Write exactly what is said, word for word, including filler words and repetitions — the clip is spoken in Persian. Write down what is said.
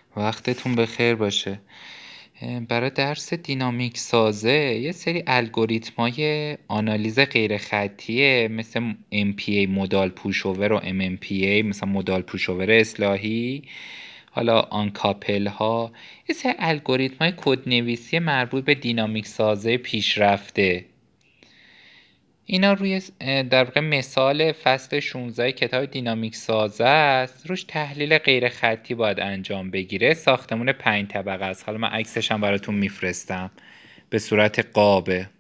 وقتتون بخیر باشه. برای درس دینامیک سازه یه سری الگوریتمای آنالیز غیر خطیه مثل ام پی ای مودال پوشوور و ام ام پی ای، مثلا مودال پوشوور اصلاحی، حالا آن کاپل ها، یه سری الگوریتمای کدنویسی مربوط به دینامیک سازه پیشرفته. اینا روی در واقع مثال فصل شانزده کتاب دینامیک سازه است. روش تحلیل غیر خطی باید انجام بگیره. ساختمون پنج طبقه است. حالا من عکسش هم براتون میفرستم به صورت قابه.